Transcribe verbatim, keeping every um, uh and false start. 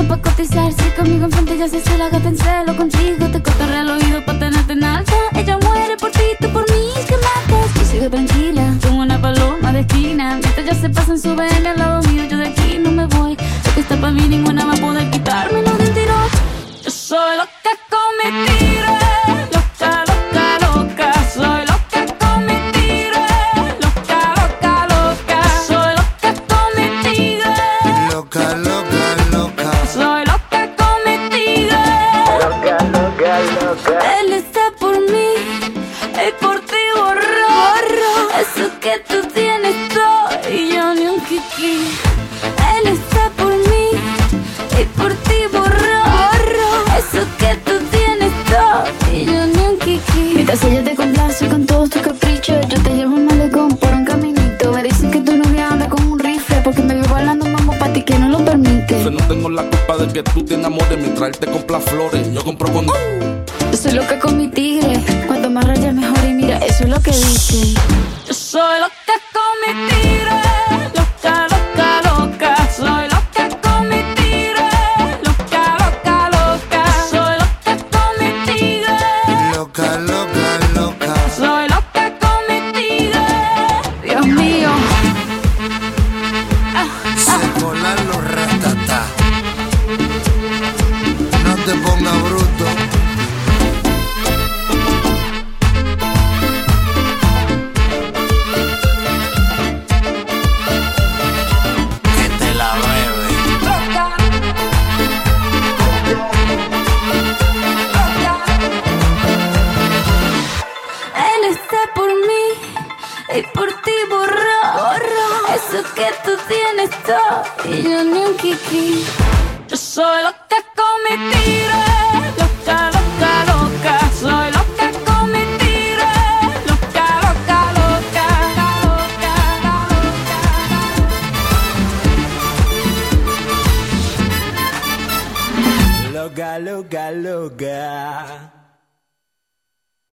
lista pa' cotizar. Si conmigo enfrente ya se la gata en celo. Contigo te cortaré el oído pa' tenerte en alta. Ella muere por ti, tú por mí, que matas. Yo sigo tranquila, como una paloma de esquina. Mientras ya se pasan su B M al lado mío, yo de aquí no me voy. Lo que está pa' mí ninguna va a poder quitarme lo de un tiro. Yo soy loca con mi tiro. Loca, loca, loca. Soy loca con mi tiro. Loca, loca, loca. Soy loca con mi tiro. Loca, loca, loca. Soy loca con mi tiro. Loca, loca, loca. Él está por mí y por ti borró, borró. Eso que tú tienes todo y yo ni un kiki. Él está por mí y por ti borró, borró. Eso que tú tienes todo y yo ni un kiki. Mientras ella te complace con todos tus caprichos, yo te llevo un malecón por un caminito. Me dicen que tu novia anda con un rifle porque me vio bailando mambo pa' ti que no lo permite. Yo no tengo la culpa de que tú te enamores mientras él te compra flores. Yo compro con... Yo soy loca con mi tigre, cuanto más rayas mejor y mira, eso es lo que dicen. Yo soy loca con mi tigre, loca, loca, loca. Soy loca con mi tigre, loca, loca, loca. Soy loca con mi tigre, Loca, loca, loca. soy loca con mi tigre. Dios mío. Ah, ah. Se colan los ratatá. No te pongas bruto. Que te la bebe. Él está por mí y por ti borró, borró. Eso que tú tienes todo y yo ni un kiki. Yo soy loca con mi tiro, loca, loca, loca. Soy loca con mi tiro, loca, loca, loca, loca, loca. Loca, loca, loca.